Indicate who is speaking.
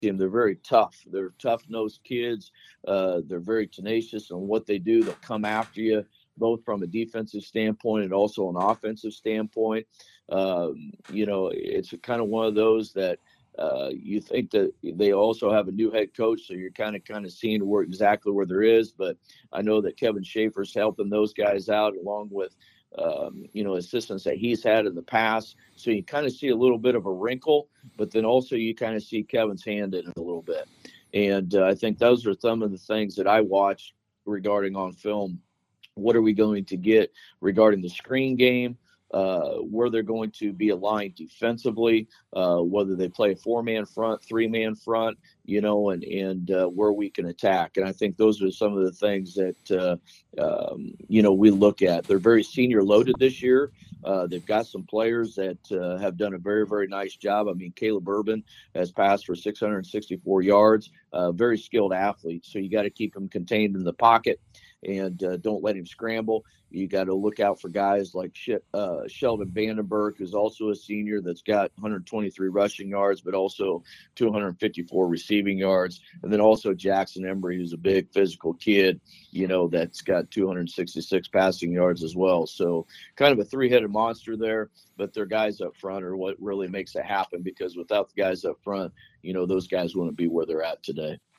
Speaker 1: team. They're very tough. They're tough-nosed kids. They're very tenacious on what they do. They'll come after you, both from a defensive standpoint and also an offensive standpoint. It's kind of one of those that you think that they also have a new head coach, so you're kind of seeing where exactly where there is. But I know that Kevin Schaefer's helping those guys out along with assistants that he's had in the past. So you kind of see a little bit of a wrinkle, but then also you kind of see Kevin's hand in it a little bit. And I think those are some of the things that I watched regarding on film. What are we going to get regarding the screen game? Where they're going to be aligned defensively, whether they play a 4-man front, 3-man front, and where we can attack. And I think those are some of the things that, we look at. They're very senior loaded this year. They've got some players that have done a very, very nice job. I mean, Caleb Urban has passed for 664 yards, very skilled athlete. So you got to keep him contained in the pocket and don't let him scramble. You got to look out for guys like Sheldon Vandenberg, who's also a senior that's got 123 rushing yards, but also 254 receiving yards. And then also Jackson Embry, who's a big physical kid, that's got 266 passing yards as well. So kind of a three-headed monster there, but their guys up front are what really makes it happen, because without the guys up front, those guys wouldn't be where they're at today.